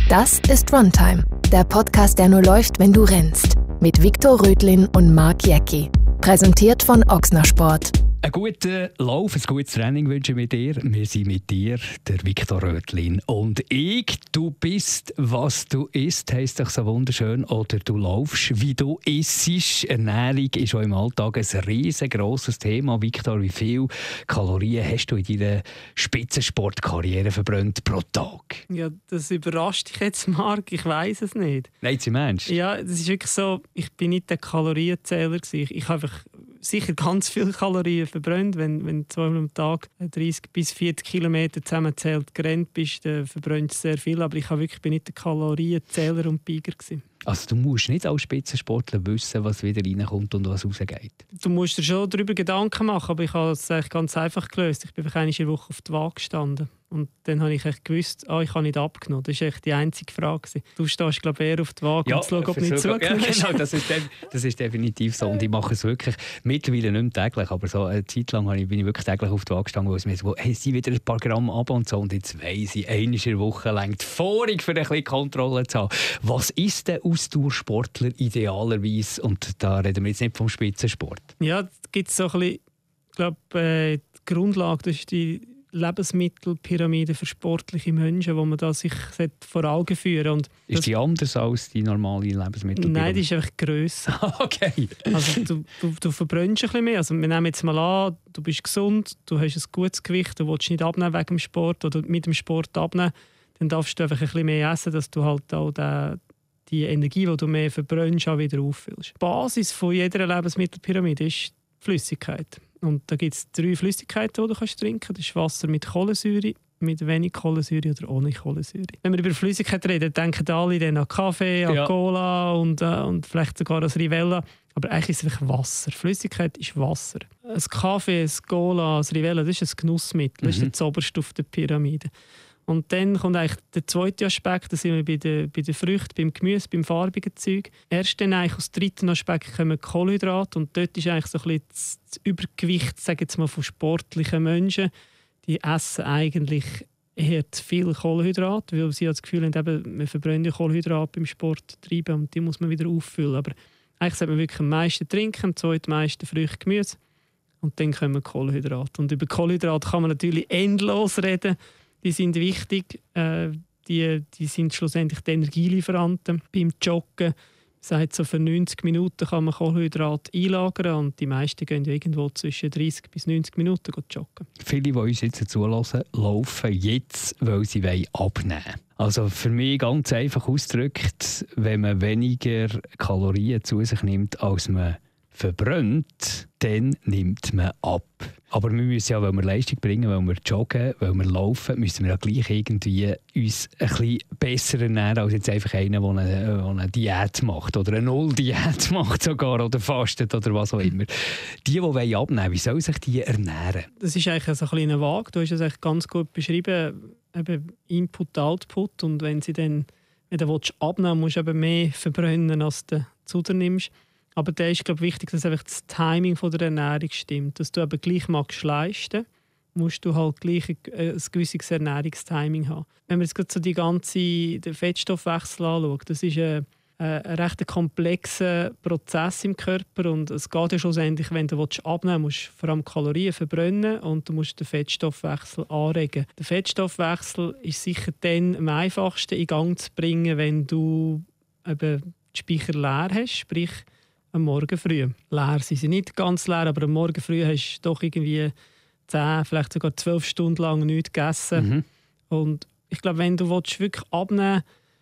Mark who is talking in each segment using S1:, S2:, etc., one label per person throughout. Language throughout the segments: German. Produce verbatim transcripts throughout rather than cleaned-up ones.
S1: Das ist Runtime, der Podcast, der nur läuft, wenn du rennst. Mit Viktor Rödlin und Marc Jäcki. Präsentiert von Ochsner Sport.
S2: Einen guten Lauf, ein gutes Training wünsche ich mit dir. Wir sind mit dir, der Viktor Rödlin und ich. Du bist, was du isst, heisst doch so wunderschön. Oder du laufst, wie du isst. Ernährung ist auch im Alltag ein riesengroßes Thema. Viktor, wie viele Kalorien hast du in deiner Spitzensportkarriere verbrannt pro Tag?
S3: Ja, das überrascht dich jetzt, Marc. Ich weiss es nicht.
S2: Nein, sie meinst?
S3: Ja, das ist wirklich so, ich bin nicht der Kalorienzähler gewesen. Ich, ich habe einfach sicher ganz viele Kalorien verbrannt. Wenn, wenn du zweimal am Tag dreißig bis vierzig Kilometer zusammenzählt gerannt bist, dann verbrennst du sehr viel. Aber ich habe wirklich, bin nicht der Kalorienzähler und Biger gewesen.
S2: Also du musst nicht als Spitzensportler wissen, was wieder reinkommt und was rausgeht.
S3: Du musst dir schon darüber Gedanken machen, aber ich habe es eigentlich ganz einfach gelöst. Ich bin einfach eine Woche auf die Waage gestanden. Und dann habe ich echt gewusst, ah, ich habe nicht abgenommen. Das war echt die einzige Frage. Du stehst, glaube ich, eher auf die Waage
S2: ja,
S3: und schaust, ob du nicht zugenommen hast.
S2: Ja, genau, das ist, das ist definitiv so. Und ich mache es wirklich mittlerweile nicht mehr täglich, aber so eine Zeit lang bin ich wirklich täglich auf die Waage gestanden, wo es mir so, hey, sie wieder ein paar Gramm ab und so. Und jetzt weiss ich, einmal in der Woche reicht vorig, für ein bisschen Kontrolle zu haben. Was ist der Ausdauersportler idealerweise? Und da reden wir jetzt nicht vom Spitzensport.
S3: Ja, da gibt es so ein bisschen, ich glaube, äh, die Grundlage, das ist die Lebensmittelpyramide für sportliche Menschen, wo man da sich vor Augen führen und
S2: ist die anders als die normale Lebensmittelpyramide?
S3: Nein, die ist einfach grösser.
S2: Okay.
S3: Also du, du, du verbrennst ein bisschen mehr. Also wir nehmen jetzt mal an, du bist gesund, du hast ein gutes Gewicht, du willst nicht abnehmen wegen dem Sport oder mit dem Sport abnehmen, dann darfst du einfach ein bisschen mehr essen, dass du halt auch den, die Energie, die du mehr verbrennst, auch wieder auffüllst. Die Basis von jeder Lebensmittelpyramide ist die Flüssigkeit. Und da gibt es drei Flüssigkeiten, die du kannst trinken kannst. Das ist Wasser mit Kohlensäure, mit wenig Kohlensäure oder ohne Kohlensäure. Wenn wir über Flüssigkeit reden, denken alle dann an Kaffee, an ja. Cola und, äh, und vielleicht sogar an Rivella. Aber eigentlich ist es einfach Wasser. Flüssigkeit ist Wasser. Ein Kaffee, ein Cola, ein Rivella, das ist ein Genussmittel. Das ist das oberste auf der Pyramide. Und dann kommt eigentlich der zweite Aspekt, da sind wir bei den, bei den Früchten, beim Gemüse, beim farbigen Zeug. Erst dann eigentlich als dritten Aspekt kommen Kohlenhydrate und dort ist eigentlich so ein bisschen das, das Übergewicht, sage ich jetzt mal, von sportlichen Menschen. Die essen eigentlich eher zu viel Kohlenhydrate, weil sie das Gefühl haben, eben, wir verbrennen Kohlenhydrate beim Sport treiben und die muss man wieder auffüllen. Aber eigentlich sollte man wirklich am meisten trinken, am zweitmeisten Früchte, Gemüse und dann kommen Kohlenhydrate. Und über Kohlenhydrate kann man natürlich endlos reden. Die sind wichtig, äh, die, die sind schlussendlich die Energielieferanten. Beim Joggen sagt so für neunzig Minuten kann man Kohlenhydrate einlagern und die meisten gehen ja irgendwo zwischen dreißig bis neunzig Minuten joggen.
S2: Viele, die uns jetzt zulassen, laufen jetzt, weil sie abnehmen wollen. Also für mich ganz einfach ausgedrückt, wenn man weniger Kalorien zu sich nimmt, als man verbrennt, dann nimmt man ab. Aber wir müssen ja, weil wir Leistung bringen, weil wir joggen, weil wir laufen, müssen wir ja gleich irgendwie uns ein bisschen besser ernähren als jetzt einfach einer, der eine, der eine Diät macht oder eine Null-Diät macht sogar oder fastet oder was auch immer. Die, die abnehmen wollen, wie sollen sich die ernähren?
S3: Das ist eigentlich so ein kleiner Waage. Du hast es eigentlich ganz gut beschrieben, eben Input, Output. Und wenn sie dann, wenn du abnehmen willst, musst du eben mehr verbrennen, als du zu dir nimmst. Aber da ist, glaube ich, wichtig, dass einfach das Timing von der Ernährung stimmt. Dass du eben gleich magst leisten, musst du halt gleich ein, ein gewisses Ernährungstiming haben. Wenn wir jetzt gerade so die ganze den Fettstoffwechsel anschauen, das ist ein, ein recht komplexer Prozess im Körper und es geht ja schlussendlich, wenn du abnehmen willst, musst du vor allem Kalorien verbrennen und du musst den Fettstoffwechsel anregen. Der Fettstoffwechsel ist sicher dann am einfachsten in Gang zu bringen, wenn du eben die Speicher leer hast, sprich am Morgen früh. Leer sind sie nicht ganz leer, aber am Morgen früh hast du doch irgendwie zehn, vielleicht sogar zwölf Stunden lang nichts gegessen. Mhm. Und ich glaube, wenn du wirklich abnehmen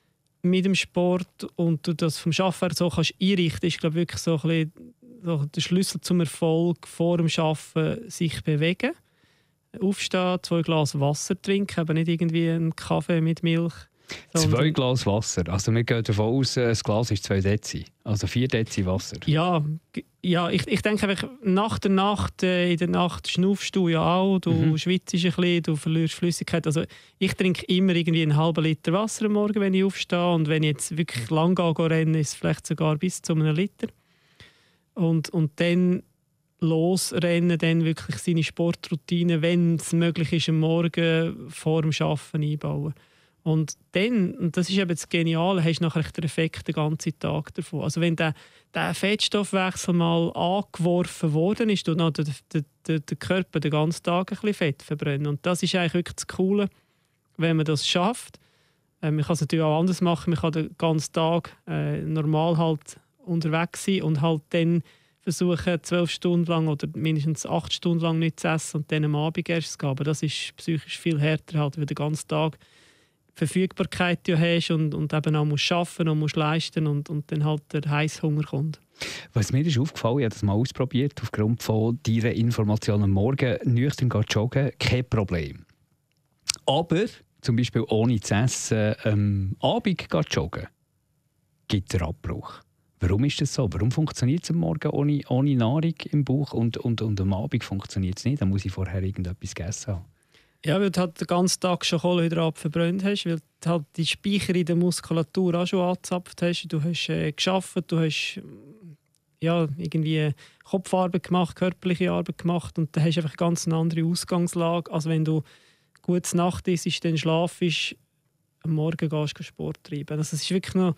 S3: mit dem Sport und du das vom Arbeiten so kannst einrichten, ist glaube wirklich so ein bisschen so der Schlüssel zum Erfolg vor dem Arbeiten sich bewegen. Aufstehen, zwei Glas Wasser trinken, aber nicht irgendwie einen Kaffee mit Milch.
S2: Zwei Glas Wasser. Also wir gehen davon aus, ein Glas ist zwei Dezi. Also vier Dezi Wasser.
S3: Ja, ja ich, ich denke einfach, nach der Nacht, äh, in der Nacht schnaufst du ja auch, du mhm. schwitzt ein bisschen, du verlierst Flüssigkeit. Also ich trinke immer irgendwie einen halben Liter Wasser am Morgen, wenn ich aufstehe. Und wenn ich jetzt wirklich lang gehe, renne, ist es vielleicht sogar bis zu einem Liter. Und, und dann losrennen, dann wirklich seine Sportroutine, wenn es möglich ist, am Morgen vor dem Arbeiten einbauen. Und dann, und das ist eben das Geniale, hast du nachher den Effekt den ganzen Tag davon. Also wenn der, der Fettstoffwechsel mal angeworfen worden ist, tut der, der, der Körper den ganzen Tag ein bisschen Fett verbrennen. Und das ist eigentlich wirklich das Coole, wenn man das schafft. Äh, man kann es natürlich auch anders machen. Man kann den ganzen Tag äh, normal halt unterwegs sein und halt dann versuchen, zwölf Stunden lang oder mindestens acht Stunden lang nicht zu essen und dann am Abend erst zu gehen. Aber das ist psychisch viel härter, halt, weil du den ganzen Tag Verfügbarkeit du hast und, und eben auch musst arbeiten und musst leisten und, und dann halt der Heisshunger kommt.
S2: Was mir ist aufgefallen, ich habe das mal ausprobiert, aufgrund von deiner Informationen am Morgen, nüchtern gehen joggen, kein Problem. Aber zum Beispiel ohne zu essen am Abend gehen joggen, gibt es einen Abbruch. Warum ist das so? Warum funktioniert es am Morgen ohne, ohne Nahrung im Bauch und, und, und am Abend funktioniert es nicht? Da muss ich vorher irgendetwas gegessen haben.
S3: Ja, weil du halt den ganzen Tag schon Kohlenhydrate verbrannt hast, weil du halt die Speicher in der Muskulatur auch schon angezapft hast. Du hast äh, gearbeitet, du hast ja, irgendwie Kopfarbeit gemacht, körperliche Arbeit gemacht und dann hast du einfach ganz eine andere Ausgangslage, als wenn du gut Nacht isst, dann schlafst, am Morgen gehst du Sport treiben. Also es ist wirklich noch,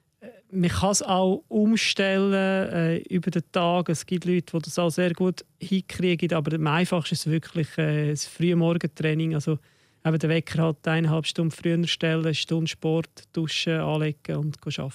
S3: man kann es auch umstellen äh, über den Tag. Es gibt Leute, die das auch sehr gut hinkriegen, aber am einfachsten ist es wirklich äh, das frühe Morgentraining. Also eben den Wecker halt eineinhalb Stunden früher stellen, eine Stunde Sport, duschen, anlegen und arbeiten.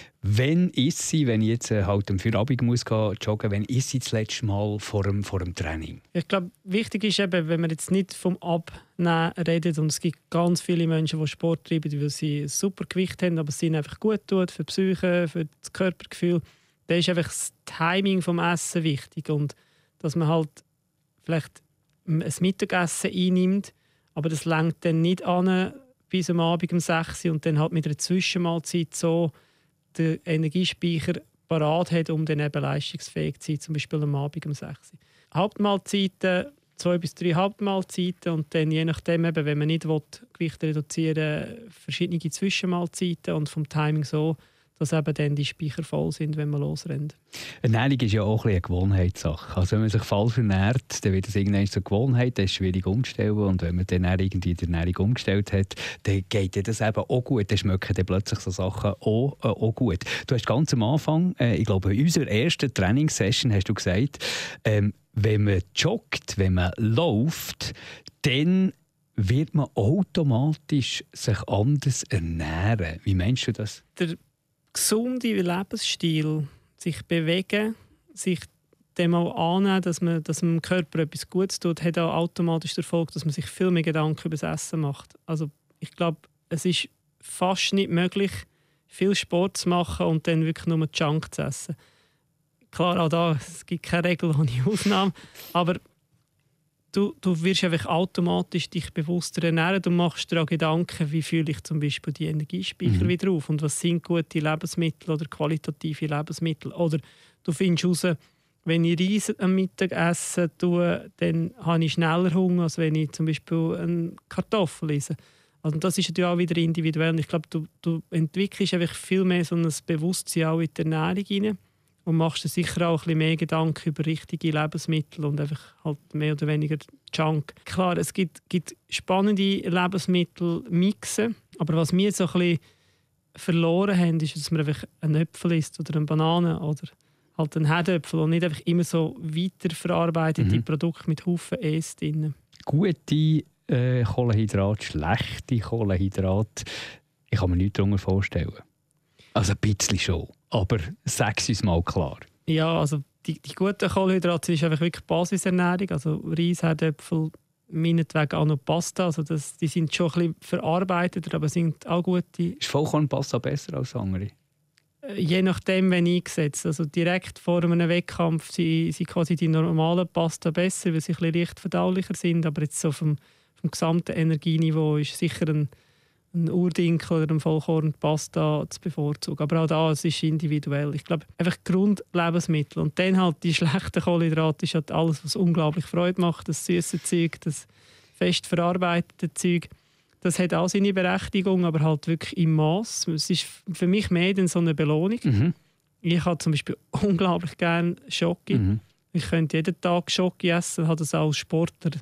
S2: Wenn ist sie, wenn ich jetzt äh, halt am Feierabend muss gehen, joggen, wenn ist sie das letzte Mal vor dem, vor dem Training?
S3: Ich glaube, wichtig ist eben, wenn man jetzt nicht vom Abnehmen redet, und es gibt ganz viele Menschen, die Sport treiben, weil sie ein super Gewicht haben, aber es ihnen einfach gut tut für die Psyche, für das Körpergefühl, dann ist einfach das Timing vom Essen wichtig und dass man halt vielleicht ein Mittagessen einnimmt, aber das lenkt dann nicht an bis am Abend um sechs Uhr und dann halt mit einer Zwischenmahlzeit so den Energiespeicher parat hat, um dann eben leistungsfähig zu sein, zum Beispiel am Abend um sechs Uhr. Hauptmahlzeiten, zwei bis drei Hauptmahlzeiten und dann je nachdem, eben, wenn man nicht will, Gewicht reduzieren will, verschiedene Zwischenmahlzeiten und vom Timing so, dass eben dann die Speicher voll sind, wenn man losrennt.
S2: Ernährung ist ja auch ein eine Gewohnheitssache. Also wenn man sich falsch ernährt, dann wird es irgendwann zur Gewohnheit, das ist schwierig umzustellen. Und wenn man dann irgendwie die Ernährung umgestellt hat, dann geht das eben auch gut. Dann schmecken dann plötzlich so Sachen auch, äh, auch gut. Du hast ganz am Anfang, äh, ich glaube in unserer ersten Trainingssession hast du gesagt, ähm, wenn man joggt, wenn man läuft, dann wird man automatisch sich anders ernähren. Wie meinst du das?
S3: Der gesunde Lebensstil, sich bewegen, sich dem auch annehmen, dass man, dass man dem Körper etwas Gutes tut, hat auch automatisch den Erfolg, dass man sich viel mehr Gedanken über das Essen macht. Also ich glaube, es ist fast nicht möglich, viel Sport zu machen und dann wirklich nur Junk zu essen. Klar, auch da, es gibt keine Regel ohne Ausnahme, aber Du, du wirst einfach automatisch dich bewusster ernähren. Du machst dir auch Gedanken, wie fühle ich zum Beispiel die Energiespeicher mhm. wieder auf und was sind gute Lebensmittel oder qualitative Lebensmittel. Oder du findest heraus, wenn ich Reis am Mittag esse, tue, dann habe ich schneller Hunger, als wenn ich zum Beispiel eine Kartoffel esse. Also das ist natürlich auch wieder individuell. Und ich glaube, du, du entwickelst einfach viel mehr so ein Bewusstsein auch in die Ernährung hinein. Und machst dir sicher auch ein bisschen mehr Gedanken über richtige Lebensmittel und einfach halt mehr oder weniger Junk. Klar, es gibt, gibt spannende Lebensmittelmixen, aber was wir so ein bisschen verloren haben, ist, dass man einfach einen Äpfel isst oder eine Banane oder halt einen Herdöpfel und nicht einfach immer so weiterverarbeitete mhm. Produkte mit Haufen E's drin.
S2: Gute äh, Kohlenhydrate, schlechte Kohlenhydrate, ich kann mir nichts darunter vorstellen. Also ein bisschen schon. Aber sag es uns mal klar.
S3: Ja, also die, die guten Kohlenhydrate ist einfach wirklich Basisernährung. Also Reis, Herdöpfel, meinetwegen auch noch Pasta. Also das, die sind schon ein bisschen verarbeitet, aber sind auch gute.
S2: Ist Vollkornpasta besser als andere?
S3: Je nachdem, wenn eingesetzt. Also direkt vor einem Wettkampf sind, sind quasi die normalen Pasta besser, weil sie ein bisschen leicht verdaulicher sind. Aber jetzt so vom, vom gesamten Energieniveau ist sicher ein ein Urdinkel oder ein Vollkornpasta zu bevorzugen. Aber auch da, es ist individuell. Ich glaube, einfach Grundlebensmittel. Und dann halt die schlechten Kohlenhydrate ist halt alles, was unglaublich Freude macht. Das süße Zeug, das fest verarbeitete Zeug. Das hat auch seine Berechtigung, aber halt wirklich im Maß. Es ist für mich mehr denn so eine Belohnung. Mhm. Ich habe zum Beispiel unglaublich gerne Schoki. Mhm. Ich könnte jeden Tag Schoki essen, habe das auch als Sportler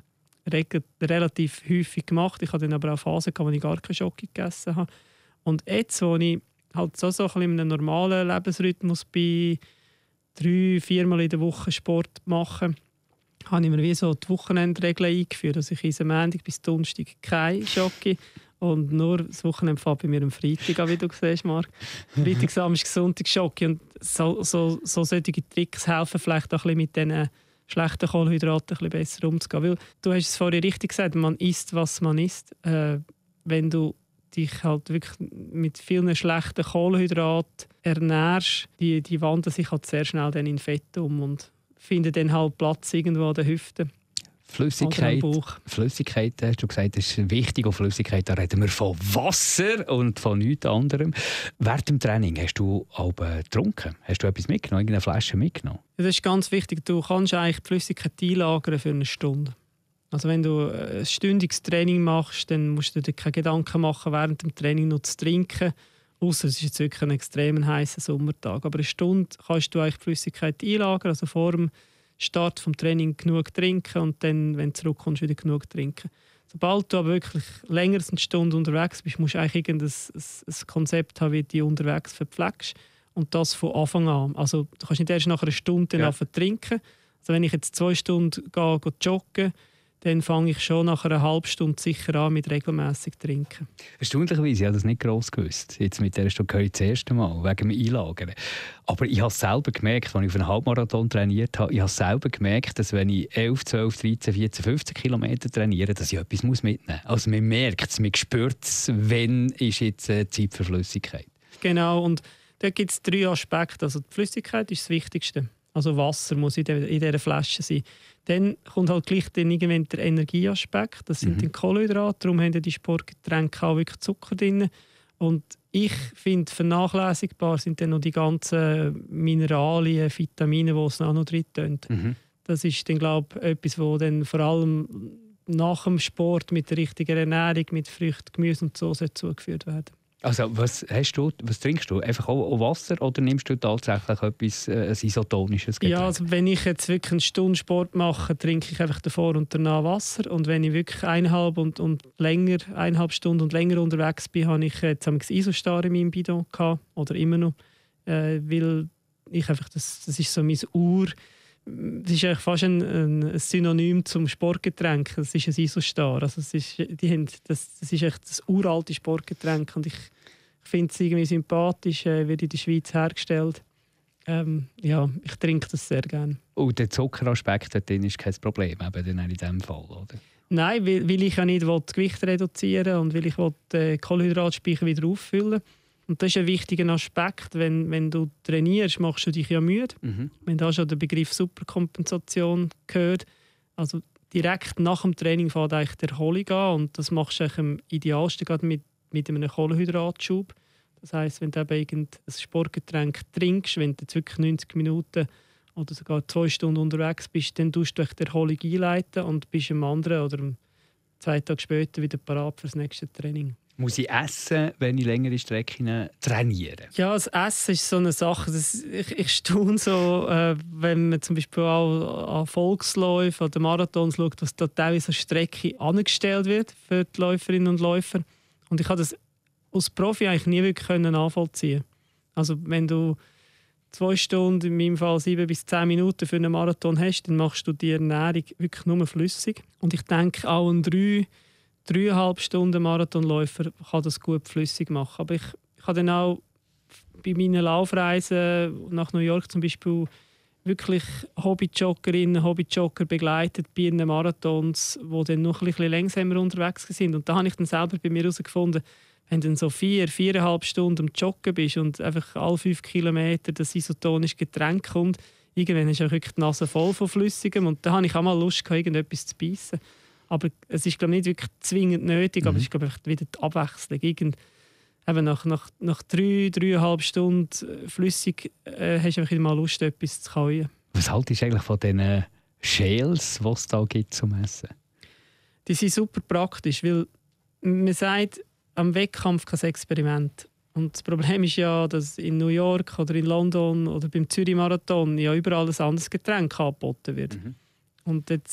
S3: re- relativ häufig gemacht. Ich hatte dann aber auch Phasen, wo ich gar keine Schoki gegessen habe. Und jetzt, wo ich halt so, so ein bisschen in einem normalen Lebensrhythmus bin, drei, viermal in der Woche Sport mache, habe ich mir wie so die Wochenendregeln eingeführt. Also ich esse Montag bis Donnerstag keine Schoki und nur das Wochenende fällt bei mir am Freitag an, wie du siehst, Marc. Freitag, Samstag, Sonntag Schoki. Und so, so, so solche Tricks helfen vielleicht auch ein bisschen mit diesen schlechten Kohlenhydraten ein bisschen besser umzugehen. Weil, du hast es vorhin richtig gesagt, man isst, was man isst. Äh, wenn du dich halt wirklich mit vielen schlechten Kohlenhydraten ernährst, die, die wandeln sich halt sehr schnell dann in Fett um und finden dann halt Platz irgendwo an den Hüften.
S2: Flüssigkeit, Flüssigkeit, hast du gesagt, ist wichtig. Und Flüssigkeit, da reden wir von Wasser und von nichts anderem. Während dem Training hast du auch getrunken? Hast du etwas mitgenommen, irgendeine Flasche mitgenommen?
S3: Das ist ganz wichtig. Du kannst eigentlich die Flüssigkeit einlagern für eine Stunde. Also wenn du ein stündiges Training machst, dann musst du dir keine Gedanken machen, während dem Training noch zu trinken. Ausser es ist jetzt wirklich ein extrem heißer Sommertag. Aber eine Stunde kannst du eigentlich die Flüssigkeit einlagern, also vor dem Start vom Training genug trinken und dann, wenn du zurückkommst, wieder genug trinken. Sobald du aber wirklich länger als eine Stunde unterwegs bist, musst du eigentlich irgendein ein, ein Konzept haben, wie du dich unterwegs verpflegst. Und das von Anfang an. Also du kannst nicht erst nach einer Stunde ja. trinken. Also wenn ich jetzt zwei Stunden gehe, gehe joggen, dann fange ich schon nach einer halben Stunde sicher an mit regelmäßig trinken.
S2: Erstaunlicherweise, ich habe das nicht gross gewusst. Jetzt mit dieser Stunde höre ich das erste Mal, wegen dem Einlagern. Aber ich habe es selber gemerkt, als ich auf einen Halbmarathon trainiert habe, ich habe selber gemerkt, dass wenn ich elf, zwölf, dreizehn, vierzehn, fünfzehn Kilometer trainiere, dass ich etwas mitnehmen muss. Also man merkt es, man spürt es, wenn ist jetzt äh, Zeit für Flüssigkeit.
S3: Genau, und da gibt es drei Aspekte. Also die Flüssigkeit ist das Wichtigste. Also Wasser muss in, der, in dieser Flasche sein. Dann kommt halt gleich dann irgendwann der Energieaspekt. Das sind mhm. die Kohlenhydrate. Darum haben die Sportgetränke auch wirklich Zucker drin. Und ich finde, vernachlässigbar sind dann noch die ganzen Mineralien, Vitamine, die es auch noch drin tun. Mhm. Das ist dann, glaube ich, etwas, wo dann vor allem nach dem Sport mit der richtigen Ernährung, mit Früchten, Gemüse und so zugeführt werden.
S2: Also was hast du, was trinkst du? Einfach auch Wasser oder nimmst du tatsächlich etwas äh, ein isotonisches Getränk?
S3: Ja, also wenn ich jetzt wirklich eine Stunde Sport mache, trinke ich einfach davor und danach Wasser. Und wenn ich wirklich eineinhalb und, und länger, eineinhalb Stunden und länger unterwegs bin, habe ich jetzt das Isostar in meinem Bidon gehabt, oder immer noch, äh, weil ich einfach das, das ist so mein Ur. Das ist eigentlich fast ein, ein Synonym zum Sportgetränk. Das ist ein Isostar. Also das, ist, die haben, das, das ist echt das uralte Sportgetränk. Und ich, ich finde es irgendwie sympathisch, äh, wird in der Schweiz hergestellt. Ähm, ja, ich trinke das sehr gerne.
S2: Und der Zuckeraspekt drin ist kein Problem, eben in diesem Fall, oder?
S3: Nein, weil, weil ich ja nicht das Gewicht reduzieren will und weil ich den Kohlenhydratspeicher wieder auffüllen will. Und das ist ein wichtiger Aspekt. Wenn, wenn du trainierst, machst du dich ja müde. Mhm. Wenn da schon der Begriff Superkompensation gehört, also direkt nach dem Training fängt eigentlich die Erholung an. Und das machst du am idealsten gerade mit, mit einem Kohlenhydratschub. Das heisst, wenn du eben ein Sportgetränk trinkst, wenn du jetzt wirklich neunzig Minuten oder sogar zwei Stunden unterwegs bist, dann tust du die Erholung einleiten und bist am anderen oder zwei Tage später wieder parat für das nächste Training.
S2: Muss ich essen, wenn ich längere Strecken trainiere?
S3: Ja, das Essen ist so eine Sache. Das, ich, ich staune so, äh, wenn man zum Beispiel auch an Volksläufen oder Marathons schaut, was da teilweise eine Strecke angestellt wird für die Läuferinnen und Läufer. Und ich habe das als Profi eigentlich nie wirklich nachvollziehen. Also wenn du zwei Stunden, in meinem Fall sieben bis zehn Minuten für einen Marathon hast, dann machst du die Ernährung wirklich nur flüssig. Und ich denke, auch ein drei dreieinhalb Stunden Marathonläufer kann das gut flüssig machen. Aber ich, ich habe dann auch bei meinen Laufreisen nach New York zum Beispiel wirklich Hobbyjoggerinnen, Hobbyjogger begleitet bei ihren Marathons, die dann noch ein bisschen langsamer unterwegs sind. Und da habe ich dann selber bei mir herausgefunden, wenn du dann so vier, viereinhalb Stunden am Joggen bist und einfach alle fünf Kilometer das isotonische Getränk kommt, irgendwann ist auch wirklich die Nase voll von Flüssigem. Und da habe ich auch mal Lust gehabt, irgendetwas zu beißen. Aber es ist, glaube ich, nicht wirklich zwingend nötig, mhm. aber es ist, glaube ich, wieder die Abwechslung. Irgend, eben nach, nach, nach drei, dreieinhalb Stunden flüssig äh, hast du einfach mal Lust, etwas zu kauen.
S2: Was haltest du eigentlich von diesen Shales, die es da gibt zum Essen?
S3: Die sind super praktisch, weil man sagt, am Wettkampf kein Experiment. Und das Problem ist ja, dass in New York oder in London oder beim Zürich-Marathon ja überall ein anderes Getränk angeboten wird. Mhm. Und jetzt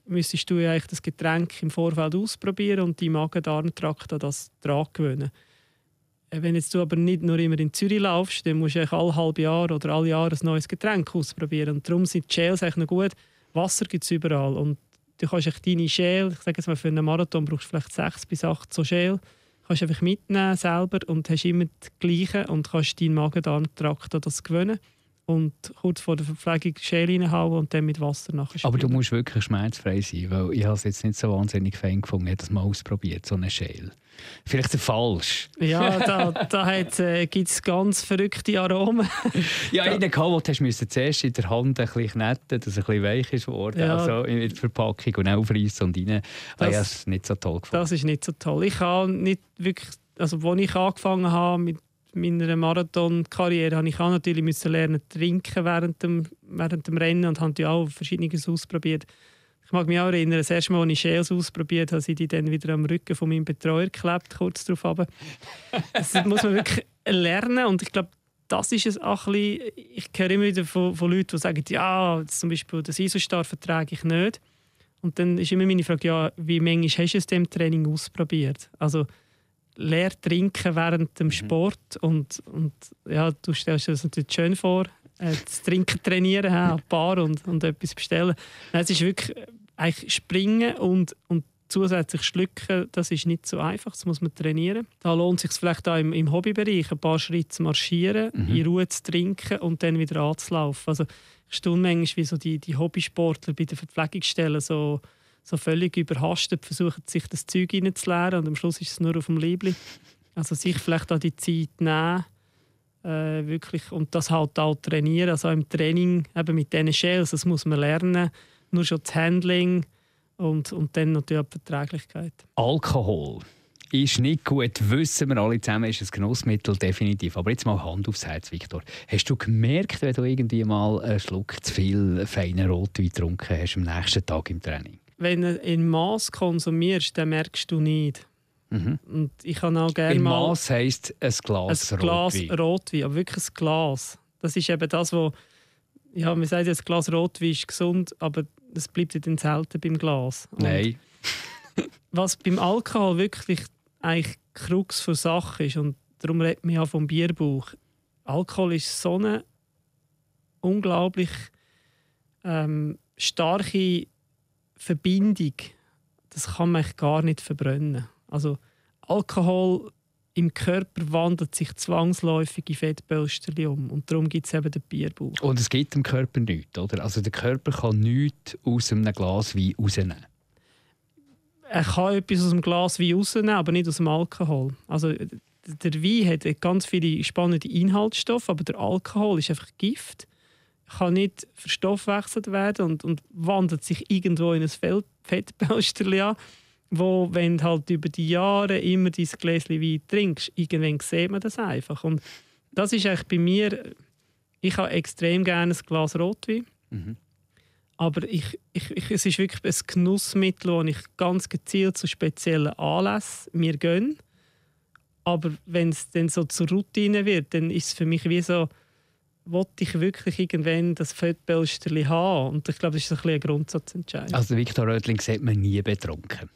S3: müsstest du ja eigentlich das Getränk im Vorfeld ausprobieren und dein Magen-Darm-Trakt an das dran gewöhnen. Wenn jetzt du aber nicht nur immer in Zürich laufst, dann musst du alle halbe Jahr oder alle Jahre ein neues Getränk ausprobieren. Und darum sind die Gels eigentlich noch gut. Wasser gibt es überall. Und du kannst echt deine Gel, ich sage jetzt mal, für einen Marathon brauchst du vielleicht sechs bis acht so Gel, kannst du einfach mitnehmen selber und hast immer die gleichen und kannst deinen Magen-Darm-Trakt an das gewöhnen. Und kurz vor der Verpflegung Gel reinhauen und dann mit Wasser nachher
S2: Aber du musst wirklich schmerzfrei sein, weil ich habe es jetzt nicht so wahnsinnig fein gefunden, ich habe das mal ausprobiert, so eine Gel. Vielleicht ist es falsch.
S3: Ja, da, da äh, gibt es ganz verrückte Aromen.
S2: Ja, einen gehabt, du musst zuerst in der Hand ein bisschen kneten, dass es ein bisschen weich ist worden, ja. Also in der Verpackung und dann aufreißen und rein. Das, ich habe es nicht so toll gefunden.
S3: Das ist nicht so toll. Ich habe nicht wirklich, also als ich angefangen habe mit meiner Marathon-Karriere, habe ich auch natürlich müssen lernen trinken während dem, während dem Rennen und habe auch Verschiedenes ausprobiert. Ich mag mich auch erinnern, das erste Mal, als ich Gels ausprobiert habe, sind die dann wieder am Rücken von meinem Betreuer geklebt, kurz darauf runter. Das muss man wirklich lernen und ich glaube, das ist es auch ein bisschen, ich höre immer wieder von, von Leuten, die sagen, ja, zum Beispiel das Isostar vertrage ich nicht. Und dann ist immer meine Frage, ja, wie manchmal hast du es im Training ausprobiert? Also, leer trinken während dem Sport und, und ja, du stellst dir das natürlich schön vor, äh, das Trinken trainieren, ein Paar und, und etwas bestellen. Nein, es ist wirklich eigentlich springen und, und zusätzlich schlucken, das ist nicht so einfach, das muss man trainieren. Da lohnt es sich vielleicht auch im, im Hobbybereich ein paar Schritte zu marschieren, mhm. in Ruhe zu trinken und dann wieder anzulaufen. Also ich staune manchmal, wie so die, die Hobbysportler bei den Verpflegungsstellen so so völlig überhastet versuchen, sich das Zeug reinzuleeren und am Schluss ist es nur auf dem Liebli. Also sich vielleicht auch die Zeit nehmen äh, wirklich, und das halt auch trainieren. Also im Training eben mit diesen Gels, das muss man lernen. Nur schon das Handling und, und dann natürlich die Verträglichkeit.
S2: Alkohol ist nicht gut, wissen wir alle zusammen, ist ein Genussmittel, definitiv. Aber jetzt mal Hand aufs Herz, Viktor. Hast du gemerkt, wenn du irgendwie mal einen Schluck zu viel feinen Rotwein getrunken hast am nächsten Tag im Training?
S3: Wenn du in Maß konsumierst, dann merkst du nicht.
S2: Mhm.
S3: Und ich kann auch gerne
S2: in
S3: mal...
S2: Maß heisst ein Glas
S3: ein Glas
S2: Rotwein.
S3: Rotwein, aber wirklich ein Glas. Das ist eben das, wo... Ja, man sagt, ein Glas Rotwein ist gesund, aber das bleibt ja dann selten beim Glas. Und
S2: nein.
S3: was beim Alkohol wirklich eigentlich Krux für Sache ist, und darum redet man ja vom Bierbauch. Alkohol ist so eine unglaublich ähm, starke Verbindung, das kann man gar nicht verbrennen. Also Alkohol im Körper wandelt sich zwangsläufig in Fettpölsterchen um und darum gibt es eben den Bierbauch.
S2: Und es gibt dem Körper nichts, oder? Also der Körper kann nichts aus einem Glas Wein rausnehmen.
S3: Er kann etwas aus dem Glas Wein rausnehmen, aber nicht aus dem Alkohol. Also der Wein hat ganz viele spannende Inhaltsstoffe, aber der Alkohol ist einfach Gift. Kann nicht verstoffwechselt werden und, und wandelt sich irgendwo in ein Fettpölsterchen an, wo, wenn du halt über die Jahre immer dieses Gläschen Wein trinkst, irgendwann sieht man das einfach. Und das ist eigentlich bei mir, ich habe extrem gerne ein Glas Rotwein, mhm. aber ich, ich, ich, es ist wirklich ein Genussmittel, das ich ganz gezielt zu speziellen Anlässen mir gönne. Aber wenn es dann so zur Routine wird, dann ist es für mich wie so, wollte ich wirklich irgendwann das Fettpölsterchen haben? Und ich glaube, das ist ein bisschen ein Grundsatzentscheid.
S2: Also Viktor Rötling sieht man nie betrunken.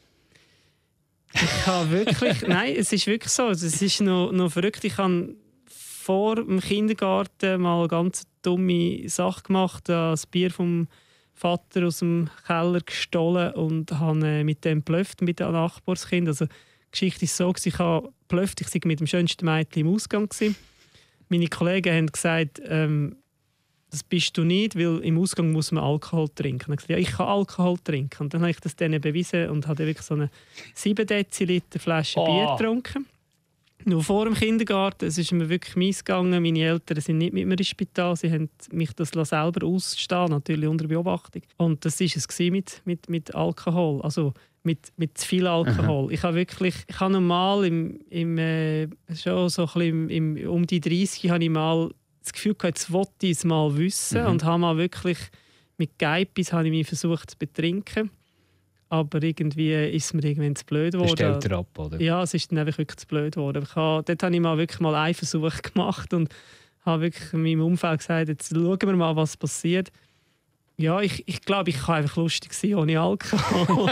S3: Ich habe wirklich... Nein, es ist wirklich so. Es ist noch, noch verrückt. Ich habe vor dem Kindergarten mal eine ganz dumme Sache gemacht. Ich habe das Bier vom Vater aus dem Keller gestohlen und habe mit dem geblufft, mit dem Nachbarskind. Also, die Geschichte ist so, ich habe geblufft, ich war mit dem schönsten Mädchen im Ausgang gewesen. Meine Kollegen haben gesagt, ähm, das bist du nicht, weil im Ausgang muss man Alkohol trinken. Ich habe gesagt, ja, ich kann Alkohol trinken. Und dann habe ich das denen bewiesen und habe wirklich so eine sieben Deziliter Flasche oh. Bier getrunken. Nur vor dem Kindergarten, es ist mir wirklich mies gegangen. Meine Eltern sind nicht mit mir ins Spital, sie haben mich das selber ausstehen, natürlich unter Beobachtung. Und das war es mit, mit, mit Alkohol, also mit, mit zu viel Alkohol. Aha. Ich habe wirklich, ich habe normal im, im, äh, schon so ein bisschen im, im, um die dreißig habe ich mal das Gefühl gehabt, jetzt wollte ich es mal wissen, mhm. und habe mal wirklich mit Geipis habe ich mich versucht zu betrinken. Aber irgendwie ist mir irgendwann zu blöd geworden.
S2: Stellt er ab, oder?
S3: Ja, es ist dann einfach wirklich zu blöd geworden. Ich habe, dort habe ich mal wirklich mal einen Versuch gemacht und habe wirklich in meinem Umfeld gesagt, jetzt schauen wir mal, was passiert. Ja, ich, ich glaube, ich kann einfach lustig sein ohne Alkohol.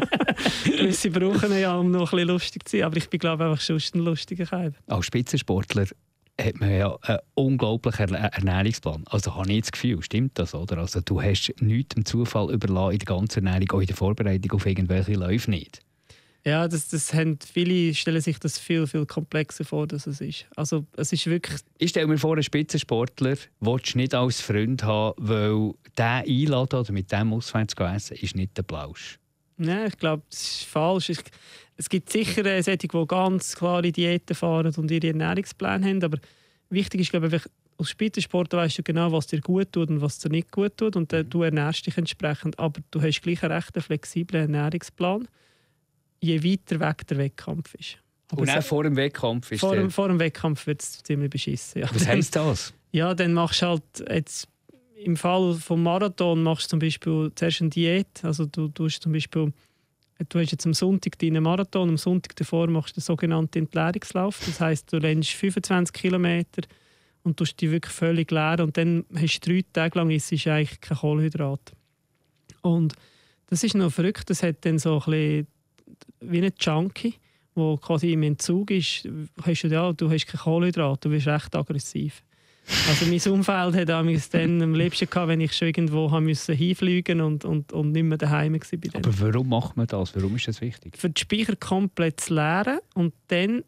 S3: Sie brauchen ja, um noch ein bisschen lustig zu sein. Aber ich bin, glaube einfach schon ein lustiger Kerl.
S2: Als Spitzensportler hat man ja einen unglaublichen Ernährungsplan. Also habe ich das Gefühl, stimmt das, oder? Also du hast nichts dem Zufall überlassen in der ganzen Ernährung, auch in der Vorbereitung auf irgendwelche Läufe nicht.
S3: Ja, das, das haben viele stellen sich das viel, viel komplexer vor, dass es ist. Also es ist wirklich...
S2: Ich stelle mir vor, einen Spitzensportler willst du nicht als Freund haben, weil der einladen oder mit dem auswärts essen ist nicht der Plausch.
S3: Nein, ich glaube, das ist falsch. Ich, es gibt sicher solche, die ganz klare Diäten fahren und ihre Ernährungspläne haben, aber wichtig ist, glaube ich, als Spitzensportler weißt du genau, was dir gut tut und was dir nicht gut tut und äh, du ernährst dich entsprechend, aber du hast gleich einen recht flexiblen Ernährungsplan, je weiter weg der Wettkampf ist. Aber
S2: und auch vor dem Wettkampf ist
S3: vor,
S2: der...
S3: dem, vor dem Wettkampf wird es ziemlich beschissen. Ja.
S2: Was heisst das?
S3: Ja, dann machst du halt jetzt im Fall vom Marathon machst du zum Beispiel zuerst eine Diät. Also du tust zum Beispiel, du hast jetzt am Sonntag deinen Marathon, am Sonntag davor machst du den sogenannten Entleerungslauf. Das heisst, du rennst fünfundzwanzig Kilometer und tust dich wirklich völlig leer und dann hast du drei Tage lang isst du eigentlich kein Kohlenhydrat. Und das ist noch verrückt, das hat dann so ein bisschen wie ein Junkie, der quasi im Entzug ist, hast du, ja, du hast kein Kohlenhydrat, du bist recht aggressiv. Also mein Umfeld hat dann am liebsten gehabt, wenn ich schon irgendwo musste hinfliegen und, und, und nicht mehr daheim war.
S2: Aber warum macht man das? Warum ist das wichtig?
S3: Für den Speicher komplett zu leeren und dann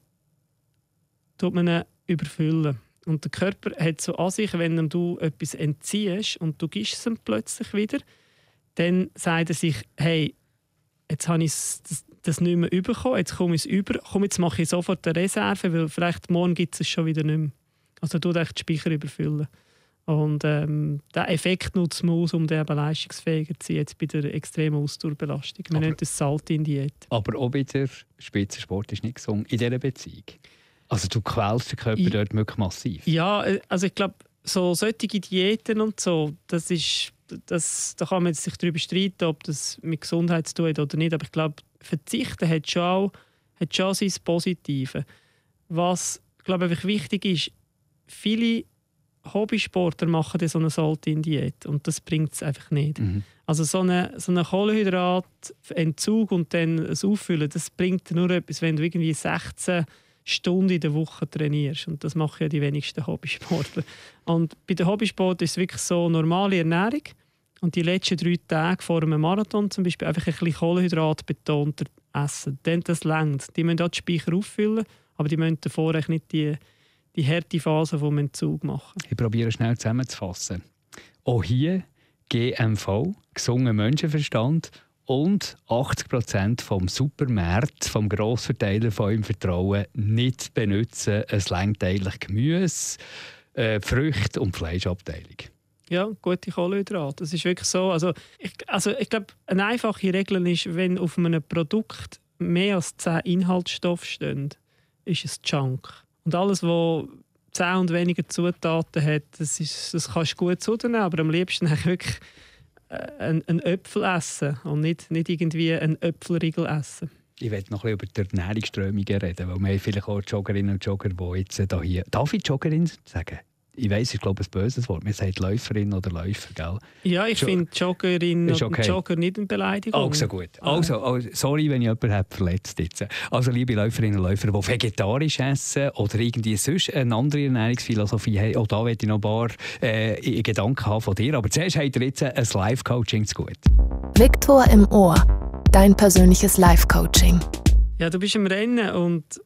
S3: tut man ihn überfüllen. Und der Körper hat so an sich, wenn du etwas entziehst und du gibst es ihm plötzlich wieder, dann sagt er sich, hey, jetzt habe ich das, das nicht mehr bekommen, jetzt komme ich es über, komm, jetzt mache ich sofort eine Reserve, weil vielleicht morgen gibt es es schon wieder nicht mehr. Also du darfst den Speicher überfüllen. Und ähm, diesen Effekt nutzt man aus, um den leistungsfähiger zu sein, jetzt bei der extremen Ausdauerbelastung. Man nennt das Salt-in-Diät. Aber
S2: auch bei der Spitzensport ist nicht gesund in dieser Beziehung. Also du quälst den Körper ich, dort wirklich massiv.
S3: Ja, also ich glaube, so solche Diäten und so, das ist, das, da kann man sich darüber streiten, ob das mit Gesundheit zu tun hat oder nicht. Aber ich glaube, Verzichten hat schon, auch, hat schon sein Positive. Was, glaube ich, wichtig ist, viele Hobbysportler machen so eine Salt-in-Diät und das bringt es einfach nicht. Mhm. Also so eine, so eine Kohlenhydratentzug und dann das Auffüllen, das bringt nur etwas, wenn du irgendwie sechzehn Stunden in der Woche trainierst. Und das machen ja die wenigsten Hobbysportler. Und bei den Hobbysport ist es wirklich so normale Ernährung und die letzten drei Tage vor einem Marathon zum Beispiel einfach ein bisschen Kohlenhydrat betonter essen. Dann das reicht. Die müssen auch die Speicher auffüllen, aber die müssen davor nicht die die harte Phase vom Entzug machen.
S2: Ich probiere schnell zusammenzufassen. Auch hier G M V, gesunder Menschenverstand und achtzig Prozent vom Supermarkt, vom Grossverteiler von eurem Vertrauen nicht benutzen. Es reicht eigentlich Gemüse, äh, Früchte und Fleischabteilung.
S3: Ja, gute Kohlenhydrate. Das ist wirklich so. Also ich, also ich glaube, eine einfache Regel ist, wenn auf einem Produkt mehr als zehn Inhaltsstoffe stehen, ist es Junk. Und alles, was zehn und weniger Zutaten hat, das, ist, das kannst du gut zunehmen, aber am liebsten wirklich einen, einen Äpfel essen und nicht, nicht irgendwie einen Äpfelriegel essen.
S2: Ich möchte noch ein bisschen über die Ernährungsströmungen reden, weil wir haben vielleicht auch Joggerinnen und Jogger, die jetzt hier... Darf ich Joggerin sagen? Ich weiss, ich glaube, ein böses Wort. Man sagt Läuferin oder Läufer, gell?
S3: Ja, ich jo- finde Joggerin und okay. Jogger nicht eine Beleidigung.
S2: Also gut. Also, also, sorry, wenn ich jemanden habe verletzt jetzt. Also, liebe Läuferinnen und Läufer, die vegetarisch essen oder irgendwie sonst eine andere Ernährungsphilosophie haben, auch da möchte ich noch ein paar äh, Gedanken haben von dir. Aber zuerst habt ihr jetzt ein Live-Coaching zu gut.
S1: Viktor im Ohr. Dein persönliches Live-Coaching.
S3: Ja, du bist im Rennen und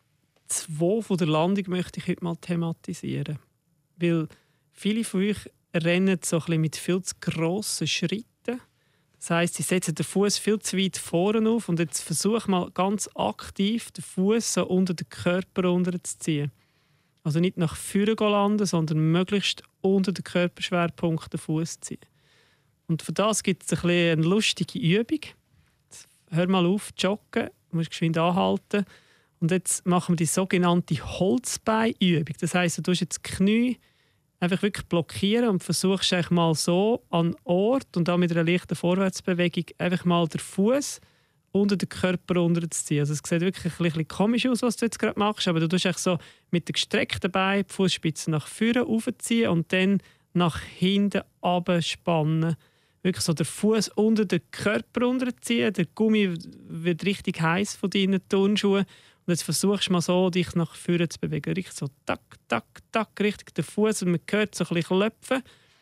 S3: zwei von der Landung möchte ich heute mal thematisieren. Weil viele von euch rennen so ein bisschen mit viel zu grossen Schritten. Das heisst, sie setzen den Fuß viel zu weit vorne auf und jetzt versuch mal ganz aktiv den Fuß so unter den Körper runterzuziehen. Also nicht nach vorne landen, sondern möglichst unter den Körperschwerpunkt den Fuß ziehen. Und für das gibt es ein bisschen eine lustige Übung. Jetzt hör mal auf, joggen, du musst geschwind anhalten. Und jetzt machen wir die sogenannte Holzbeinübung. Das heisst, du tust jetzt die Knie einfach wirklich blockieren und versuchst einfach mal so an Ort und auch mit einer leichten Vorwärtsbewegung einfach mal den Fuß unter den Körper runterzuziehen. Also es sieht wirklich ein bisschen komisch aus, was du jetzt gerade machst, aber du tust echt so mit den gestreckten Beinen die Fußspitze nach vorne aufziehen und dann nach hinten abspannen wirklich so den Fuß unter den Körper unterziehen. Der Gummi wird richtig heiß von deinen Turnschuhen. Und jetzt versuchst du mal so, dich nach vorne zu bewegen. Richtig so tack, tack, tack, richtig den Fuß. Und man hört so ein bisschen klopfen.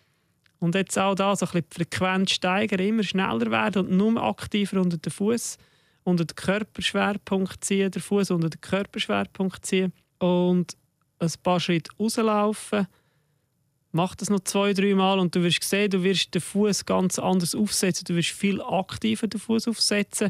S3: Und jetzt auch da so ein bisschen die Frequenz steigern, immer schneller werden und nur aktiver unter den Fuß, unter den Körperschwerpunkt ziehen, den Fuß unter den Körperschwerpunkt ziehen und ein paar Schritte rauslaufen. Mach das noch zwei, drei Mal und du wirst sehen, du wirst den Fuß ganz anders aufsetzen. Du wirst viel aktiver den Fuß aufsetzen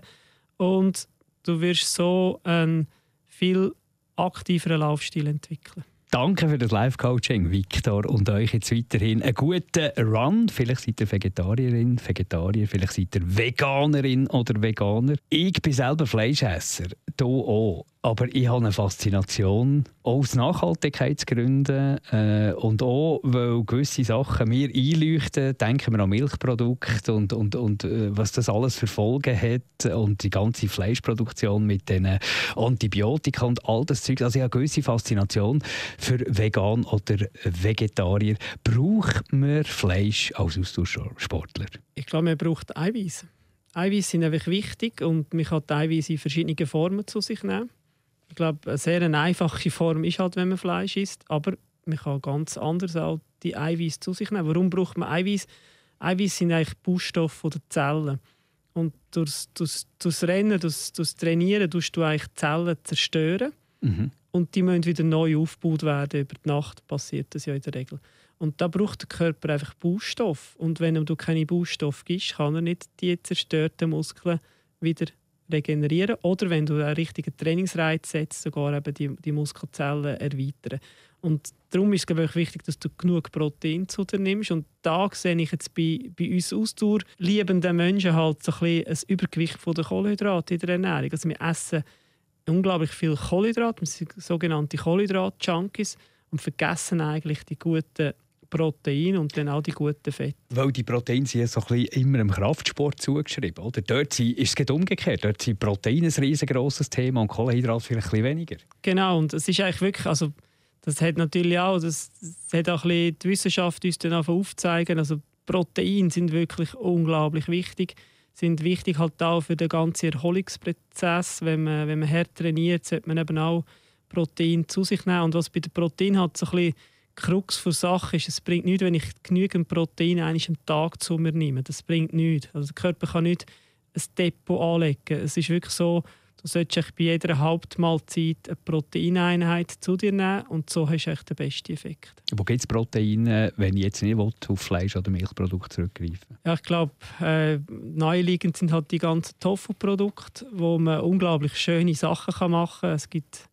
S3: und du wirst so einen viel aktiveren Laufstil entwickeln.
S2: Danke für das Live-Coaching, Viktor, und euch jetzt weiterhin einen guten Run. Vielleicht seid ihr Vegetarierin, Vegetarier, vielleicht seid ihr Veganerin oder Veganer. Ich bin selber Fleischesser, du auch. Aber ich habe eine Faszination, auch aus Nachhaltigkeitsgründen äh, und auch, weil gewisse Sachen mir einleuchten. Denken wir an Milchprodukte und, und, und äh, was das alles für Folgen hat und die ganze Fleischproduktion mit den Antibiotika und all das Zeug. Also ich habe eine gewisse Faszination für Vegan oder Vegetarier. Braucht man Fleisch als Ausdauersportler?
S3: Ich glaube, man braucht Eiweiß. Eiweiß sind einfach wichtig und man kann die Eiweiß in verschiedenen Formen zu sich nehmen. Ich glaube, eine sehr einfache Form ist halt, wenn man Fleisch isst, aber man kann ganz anders auch die Eiweiß zu sich nehmen. Warum braucht man Eiweiß? Eiweiß sind eigentlich Baustoffe der Zellen. Und durchs, durchs, durchs Rennen, durchs, durchs Trainieren, tust du eigentlich die Zellen zerstören. Mhm. Und die müssen wieder neu aufgebaut werden. Über die Nacht passiert das ja in der Regel. Und da braucht der Körper einfach Baustoff. Und wenn du keine Baustoff gibst, kann er nicht die zerstörten Muskeln wieder regenerieren. Oder wenn du einen richtigen Trainingsreiz setzt, sogar eben die, die Muskelzellen erweitern. Und darum ist es glaube ich, wichtig, dass du genug Protein zu dir nimmst. Und da sehe ich jetzt bei, bei uns ausdauerliebenden Menschen halt so ein, bisschen ein Übergewicht von der Kohlenhydrate in der Ernährung. Also wir essen unglaublich viel Kohlenhydrate, wir sind sogenannte Kohlenhydrat-Junkies und vergessen eigentlich die guten Proteine und dann auch die guten Fette.
S2: Weil die Proteine sind so ein bisschen immer im Kraftsport zugeschrieben. Oder? Dort ist es umgekehrt. Dort sind Proteine ein riesengroßes Thema und Kohlenhydrate vielleicht ein bisschen weniger.
S3: Genau, und es ist eigentlich wirklich, also das hat natürlich auch, das, das hat auch ein bisschen die Wissenschaft uns dann aufzeigen. Also Proteine sind wirklich unglaublich wichtig. Sind wichtig halt auch für den ganzen Erholungsprozess. Wenn man, wenn man hart trainiert, sollte man eben auch Protein zu sich nehmen. Und was bei den Proteinen halt so ein bisschen Krux für Sache ist, es bringt nichts, wenn ich genügend Protein am Tag zu mir nehme. Das bringt nichts. Also der Körper kann nicht ein Depot anlegen. Es ist wirklich so, du solltest bei jeder Hauptmahlzeit eine Proteineinheit zu dir nehmen und so hast du echt den besten Effekt.
S2: Wo gibt es Proteine, wenn ich jetzt nicht auf Fleisch oder Milchprodukte zurückgreifen?
S3: Ja, ich glaube, äh, naheliegend sind halt die ganzen Tofu-Produkte, wo man unglaublich schöne Sachen machen kann. Es gibt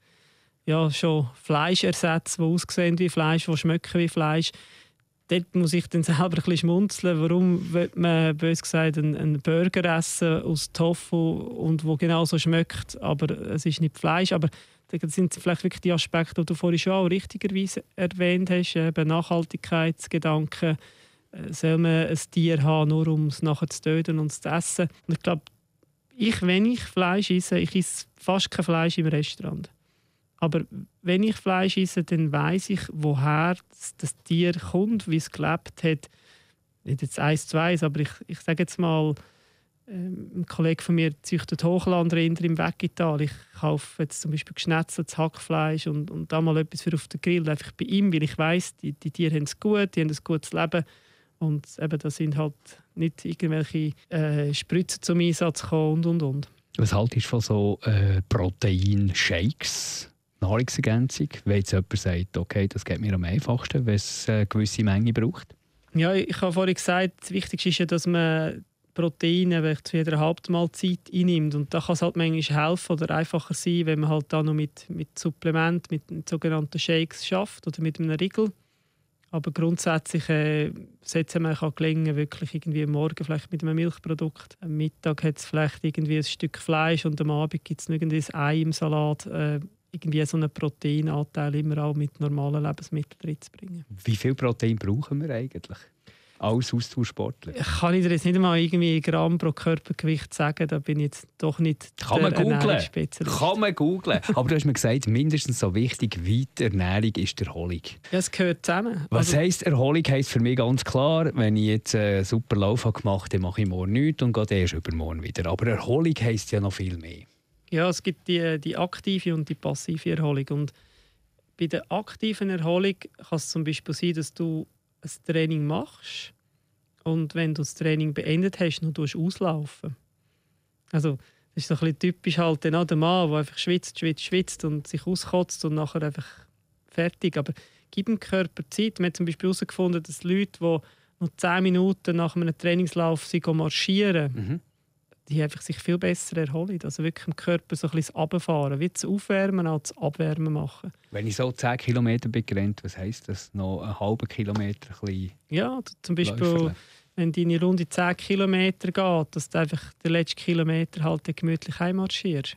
S3: ja schon Fleischersätze, die aussehen wie Fleisch, die schmecken wie Fleisch. Dort muss ich dann selber ein bisschen schmunzeln. Warum will man, bös gesagt, einen, einen Burger essen aus Tofu und wo genau so schmeckt, aber es ist nicht Fleisch. Aber das sind vielleicht wirklich die Aspekte, die du vorhin schon auch richtigerweise erwähnt hast. Eben Nachhaltigkeitsgedanken. Soll man ein Tier haben, nur um es nachher zu töten und zu essen? Und ich glaube, ich, wenn ich Fleisch esse, ich esse fast kein Fleisch im Restaurant. Aber wenn ich Fleisch esse, dann weiss ich, woher das, das Tier kommt, wie es gelebt hat. Nicht jetzt eins zu eins, aber ich, ich sage jetzt mal, ähm, ein Kollege von mir züchtet Hochlandrinder im Vegetal. Ich kaufe jetzt zum Beispiel geschnetzeltes Hackfleisch und, und da mal etwas für auf den Grill. Einfach bei ihm, weil ich weiss, die, die Tiere haben es gut, die haben ein gutes Leben. Und eben, da sind halt nicht irgendwelche äh, Spritzen zum Einsatz gekommen und, und, und.
S2: Was haltest du von so äh, Proteinshakes? Nahrungsergänzung, wenn jetzt jemand sagt, okay, das geht mir am einfachsten, wenn es eine gewisse Menge braucht?
S3: Ja, ich habe vorhin gesagt, das Wichtigste ist ja, dass man Proteine zu jeder Hauptmahlzeit einnimmt. Und da kann es halt manchmal helfen oder einfacher sein, wenn man halt da noch mit, mit Supplement, mit, mit sogenannten Shakes schafft oder mit einem Riegel. Aber grundsätzlich äh, sollte es mir gelingen, wirklich irgendwie am Morgen vielleicht mit einem Milchprodukt. Am Mittag hat es vielleicht irgendwie ein Stück Fleisch und am Abend gibt es irgendwie ein Ei im Salat. Äh, irgendwie so einen Proteinanteil immer auch mit normalen Lebensmitteln drin zu bringen.
S2: Wie viel Protein brauchen wir eigentlich? als Austauschsportler?
S3: Kann ich dir jetzt nicht einmal irgendwie Gramm pro Körpergewicht sagen, da bin ich jetzt doch nicht
S2: Kann man
S3: der
S2: googlen.
S3: Ernährungsspezialist.
S2: Kann man googlen. Aber du hast mir gesagt, mindestens so wichtig wie die Ernährung ist die Erholung.
S3: Ja, es gehört zusammen.
S2: Was
S3: Also,
S2: heisst Erholung? Heisst für mich ganz klar, wenn ich jetzt einen super Lauf habe gemacht habe, dann mache ich morgen nichts und gehe erst übermorgen wieder. Aber Erholung heisst ja noch viel mehr.
S3: ja, es gibt die, die aktive und die passive Erholung. Und bei der aktiven Erholung kann es zum Beispiel sein, dass du ein Training machst und wenn du das Training beendet hast, noch auslaufen. Also das ist so ein bisschen typisch halt der Mann, der einfach schwitzt, schwitzt, schwitzt und sich auskotzt und nachher einfach fertig. Aber gib dem Körper Zeit. Wir haben zum Beispiel herausgefunden, dass Leute, die noch zehn Minuten nach einem Trainingslauf sind, marschieren,
S2: Mhm.
S3: die einfach sich viel besser erholen. Also wirklich im Körper so ein bisschen das Runterfahren, wie das Aufwärmen als das Abwärmen machen.
S2: Wenn ich so zehn Kilometer bin gerannt, was heisst das? Noch einen halben Kilometer ein bisschen
S3: Ja, zum Beispiel,
S2: läuferle?
S3: wenn deine Runde zehn Kilometer geht, dass du einfach den letzten Kilometer halt gemütlich heimmarschierst.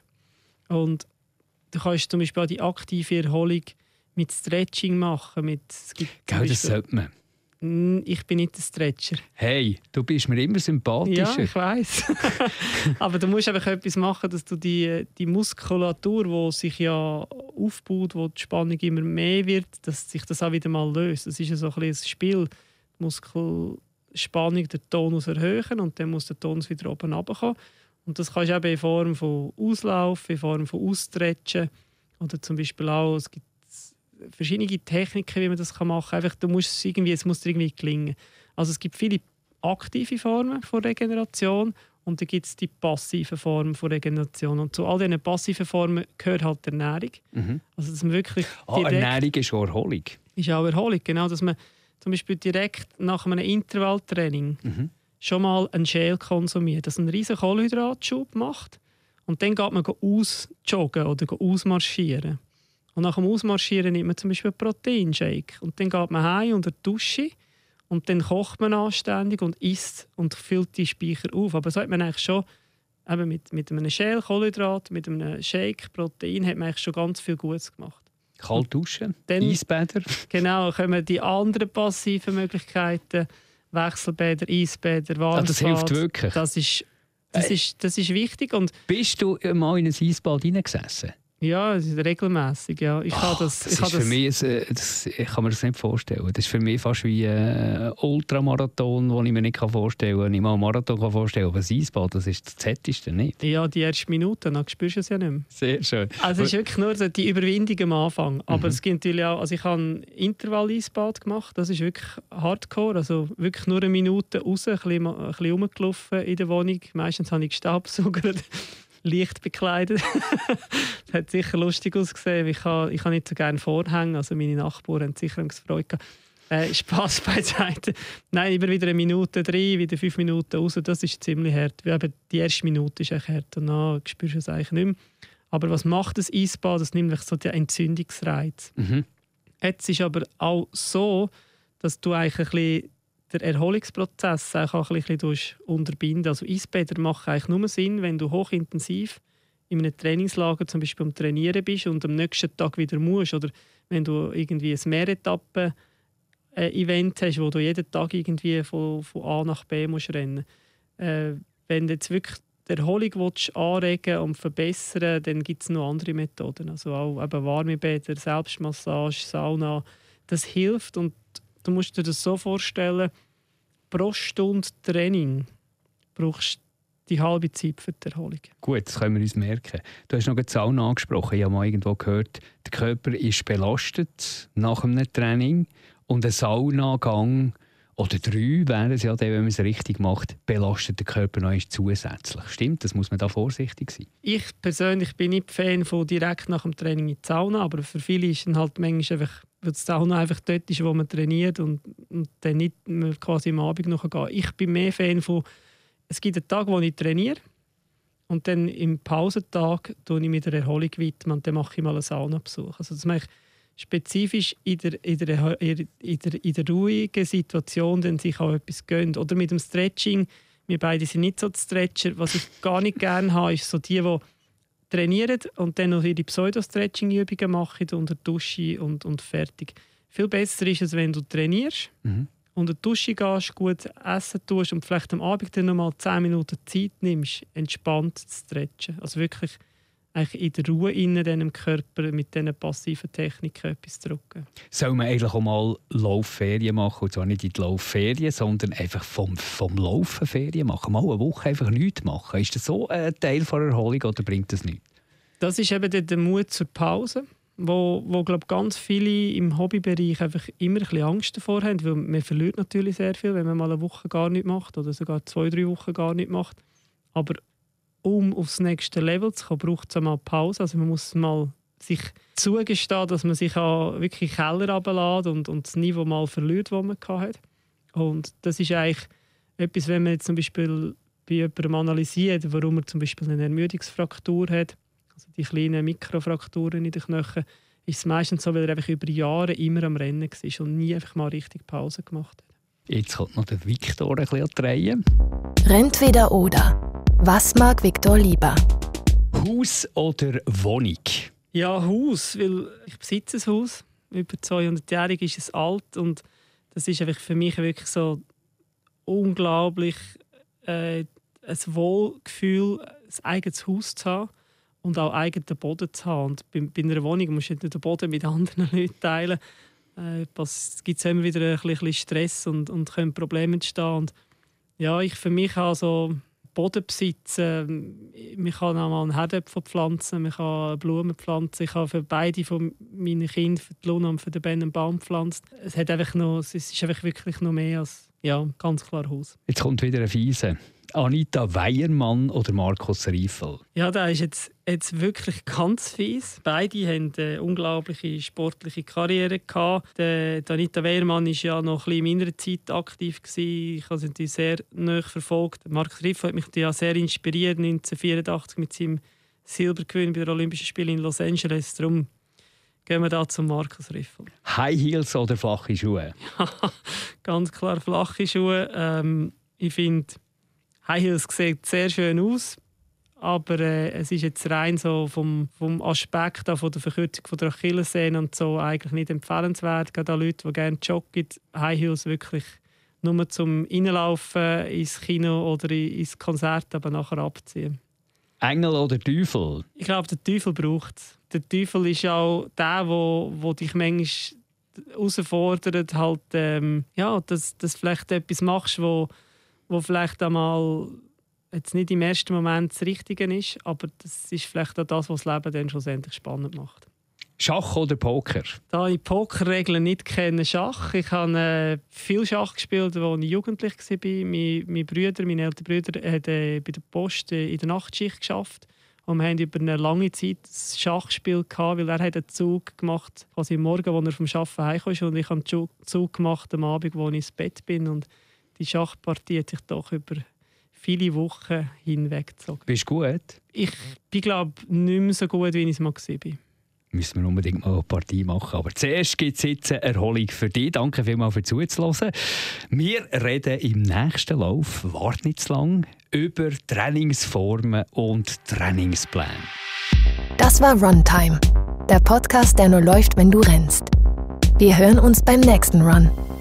S3: Und du kannst zum Beispiel auch die aktive Erholung mit Stretching machen. Mit, es gibt zum
S2: Gell, das
S3: Beispiel-
S2: sollte man.
S3: Mm, Ich bin nicht der Stretcher.
S2: Hey, du bist mir immer
S3: Ja,
S2: sympathischer.
S3: ich weiss. Aber du musst einfach etwas machen, dass du die, die Muskulatur, die sich ja aufbaut, wo die Spannung immer mehr wird, dass sich das auch wieder mal löst. Das ist ja so ein bisschen ein Spiel. Die Muskelspannung, den Tonus erhöhen und dann muss der Tonus wieder oben runterkommen. Und das kannst du eben in Form von Auslauf, in Form von Ausstretchen oder zum Beispiel auch, es gibt verschiedene Techniken, wie man das machen kann. Einfach, du musst es irgendwie, es muss dir irgendwie gelingen. Also es gibt viele aktive Formen von Regeneration und dann gibt es die passive Form von Regeneration. Und zu all diesen passiven Formen gehört halt die Ernährung.
S2: Mhm.
S3: Also dass man wirklich
S2: Ah,
S3: direkt,
S2: Ernährung ist auch Erholung.
S3: ist auch Erholung, genau, dass man zum Beispiel direkt nach einem Intervalltraining
S2: Mhm.
S3: schon mal einen Shell konsumiert, dass einen riesen Kohlenhydratschub macht und dann geht man ausjoggen oder ausmarschieren. Und nach dem Ausmarschieren nimmt man zum Beispiel einen Proteinshake. Und dann geht man heim unter die Dusche und dann kocht man anständig und isst und füllt die Speicher auf. Aber so hat man eigentlich schon eben mit, mit einem Shell, Kohlenhydrat, mit einem Shake, Protein, hat man eigentlich schon ganz viel Gutes gemacht.
S2: Kalt duschen,
S3: Dann-
S2: Eisbäder.
S3: Genau, kommen die anderen passiven Möglichkeiten, Wechselbäder, Eisbäder,
S2: Ah,
S3: Warmbad.
S2: das hilft wirklich.
S3: Das ist, das,
S2: Äh.
S3: ist, das ist wichtig und
S2: Bist du mal in ein Eisbad hineingesessen?
S3: ja, es ist regelmäßig. Ja. Ich
S2: Ach,
S3: habe das,
S2: das
S3: ich habe
S2: ist für
S3: das,
S2: mich, ein- äh, das, ich kann mir das nicht vorstellen. Das ist für mich fast wie ein Ultramarathon, den ich mir nicht vorstellen kann. Wenn ich mal einen Marathon kann vorstellen kann, aber ein Eisbad, das ist das Zetteste nicht.
S3: ja, die ersten Minuten, dann spürst du es ja nicht mehr.
S2: Sehr schön.
S3: Also es ist wirklich nur so die Überwindung am Anfang. Aber
S2: Mhm.
S3: es gibt natürlich auch, also ich habe ein Intervall-Eisbad gemacht, das ist wirklich hardcore, also wirklich nur eine Minute raus, ein bisschen, ein bisschen rumgelaufen in der Wohnung. Meistens habe ich gestaubsaugert, leicht bekleidet. Das hat sicher lustig ausgesehen. Ich habe, ich habe nicht so gerne Vorhänge, also meine Nachbarn haben sicher Freude gehabt. Äh, Spass beiseite. Nein, immer wieder eine Minute rein, wieder fünf Minuten raus, das ist ziemlich hart. Eben die erste Minute ist echt hart, danach spürst du es eigentlich nicht mehr. Aber was macht das Eisbad? Das nimmt nämlich so den Entzündungsreiz.
S2: Mhm.
S3: Jetzt ist aber auch so, dass du eigentlich ein bisschen den Erholungsprozess auch ein bisschen durch unterbinden. Also Eisbäder machen eigentlich nur Sinn, wenn du hochintensiv in einem Trainingslager zum Beispiel am Trainieren bist und am nächsten Tag wieder musst. Oder wenn du irgendwie ein Mehretappen-Event hast, wo du jeden Tag irgendwie von, von A nach B musst rennen. Äh, wenn du jetzt wirklich die Erholung willst anregen und verbessern, dann gibt es noch andere Methoden. Also auch eben warme Bäder, Selbstmassage, Sauna. Das hilft und du musst dir das so vorstellen, pro Stunde Training brauchst du die halbe Zeit für die Erholung.
S2: Gut, das können wir uns merken. Du hast noch die Sauna angesprochen. Ich habe mal irgendwo gehört, der Körper ist belastet nach einem Training und ein Saunagang oder drei wären es ja dann, wenn man es richtig macht, belastet der Körper noch zusätzlich. Stimmt, das muss man da vorsichtig sein.
S3: Ich persönlich bin nicht Fan von direkt nach dem Training in die Sauna, aber für viele ist dann halt manchmal einfach, weil die Sauna einfach dort ist, wo man trainiert und, und dann nicht mehr quasi am Abend noch gehen. Ich bin mehr Fan von, es gibt einen Tag, wo ich trainiere und dann im Pausentag widme ich mir der Erholung widmen und dann mache ich mal einen Saunabesuch. Also das mache ich spezifisch in der, in der, in der, in der ruhigen Situation dann sich auch etwas gönnt. Oder mit dem Stretching, wir beide sind nicht so die Stretcher. Was ich gar nicht gerne habe, ist so die, die trainieren und dann noch ihre Pseudo-Stretching-Übungen machen unter der Dusche und, und fertig. Viel besser ist es, wenn du trainierst
S2: Mhm.
S3: und in die Dusche gehst, gut essen tust und vielleicht am Abend dann noch mal zehn Minuten Zeit nimmst, entspannt zu stretchen. Also wirklich eigentlich in der Ruhe in deinem Körper mit diesen passiven Techniken etwas zu drücken.
S2: Soll man eigentlich auch mal Laufferien machen? Und zwar nicht in die Laufferien, sondern einfach vom, vom Laufen Ferien machen. Mal eine Woche einfach nichts machen. Ist das so ein Teil der Erholung oder bringt das nichts?
S3: Das ist eben der Mut zur Pause, wo, wo glaube ganz viele im Hobbybereich einfach immer ein bisschen Angst davor haben, weil man verliert natürlich sehr viel, wenn man mal eine Woche gar nichts macht oder sogar zwei, drei Wochen gar nichts macht. Aber um aufs nächste Level zu kommen, braucht es einmal Pause. Also man muss mal sich zugestehen, dass man sich auch wirklich Keller runterlässt und, und das Niveau mal verliert, das man hatte. Und das ist eigentlich etwas, wenn man jetzt zum Beispiel bei jemandem analysiert, warum er zum Beispiel eine Ermüdungsfraktur hat, also die kleinen Mikrofrakturen in den Knöcheln, ist es meistens so, weil er einfach über Jahre immer am Rennen war und nie einfach mal richtig Pause gemacht hat.
S2: Jetzt kommt noch der Viktor ein bisschen an die Reihe.
S1: Entweder oder. Was mag Viktor lieber?
S2: Haus oder Wohnung?
S3: Ja, Haus, weil ich besitze ein Haus. Über zweihundertjährig ist es alt und das ist einfach für mich wirklich so unglaublich äh, ein Wohlgefühl, ein eigenes Haus zu haben und auch eigenen Boden zu haben. Und bei, bei einer Wohnung musst du nicht den Boden mit anderen Leuten teilen. Äh, es gibt immer wieder ein bisschen Stress und, und können Probleme entstehen. Und ja, ich für mich also Boden besitzen, man kann auch mal einen Herdöpfel pflanzen, man kann Blumen pflanzen, ich habe für beide von meinen Kindern, für die Luna und für den Ben, einen Baum gepflanzt. Es, hat einfach noch, es ist einfach wirklich noch mehr als, ja, ganz klar Haus.
S2: Jetzt kommt wieder ein Fiese. Anita Weiermann oder Markus Riefel?
S3: Ja, der ist jetzt, jetzt wirklich ganz fies. Beide haben eine unglaubliche sportliche Karriere gehabt. Der, der Anita Weiermann war ja noch ein bisschen in meiner Zeit aktiv gewesen. Ich habe sie natürlich sehr nahe verfolgt. Markus Riefel hat mich ja sehr inspiriert neunzehnhundertvierundachtzig mit seinem Silbergewinn bei den Olympischen Spielen in Los Angeles. Darum gehen wir da zum Markus Riefel.
S2: High Heels oder flache Schuhe?
S3: Ja, ganz klar flache Schuhe. Ähm, ich finde, High Heels sieht sehr schön aus, aber äh, es ist jetzt rein so vom, vom Aspekt von der Verkürzung von der Achillessehne und so eigentlich nicht empfehlenswert. Gerade an Leute, die gerne joggen, High Heels wirklich nur zum Reinlaufen ins Kino oder ins Konzert, aber nachher abziehen.
S2: Engel oder Teufel?
S3: Ich glaube, der Teufel braucht es. Der Teufel ist auch der, wo, wo dich manchmal herausfordert, halt, ähm, ja, dass du vielleicht etwas machst, wo wo vielleicht einmal jetzt nicht im ersten Moment das Richtige ist, aber das ist vielleicht auch das, was das Leben dann schlussendlich spannend macht.
S2: Schach oder Poker? Da
S3: ich Pokerregeln nicht kenne, Schach. Ich habe äh, viel Schach gespielt, als ich jugendlich war. Mein, mein Brüder, meine älteren Brüder, haben äh, bei der Post äh, in der Nachtschicht geschafft. Und wir hatten über eine lange Zeit ein Schachspiel gehabt, weil er hat einen Zug gemacht, quasi am Morgen, als er vom Arbeiten heimkam, und ich habe einen Zug gemacht am Abend, als ich ins Bett bin. Und die Schachpartie hat sich doch über viele Wochen hinweggezogen.
S2: Bist du gut?
S3: Ich bin, glaube ich, nicht mehr so gut, wie ich es mal war.
S2: Müssen wir unbedingt mal eine Partie machen. Aber zuerst gibt es jetzt eine Erholung für dich. Danke vielmals für zuzuhören. Wir reden im nächsten Lauf, wart nicht zu lang, über Trainingsformen und Trainingspläne.
S1: Das war Runtime, der Podcast, der nur läuft, wenn du rennst. Wir hören uns beim nächsten Run.